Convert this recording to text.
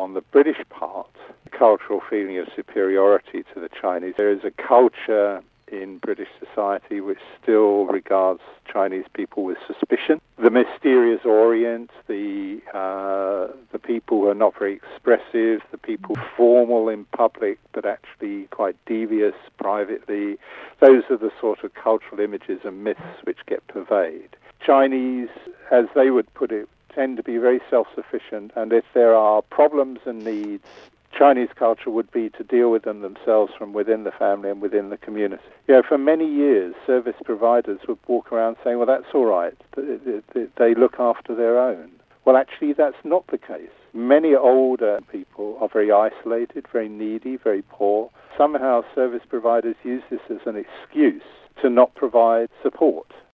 on the British part, a cultural feeling of superiority to the Chinese. There is a culture in British society which still regards Chinese people with suspicion. The mysterious Orient, the people who are not very expressive, the people formal in public but actually quite devious privately, those are the sort of cultural images and myths which get pervade. Chinese, as they would put it, tend to be very self-sufficient, and if there are problems and needs, Chinese culture would be to deal with them themselves from within the family and within the community. For many years, service providers would walk around saying, well, that's all right, they look after their own. Well, actually, that's not the case. Many older people are very isolated, very needy, very poor. Somehow service providers use this as an excuse to not provide support.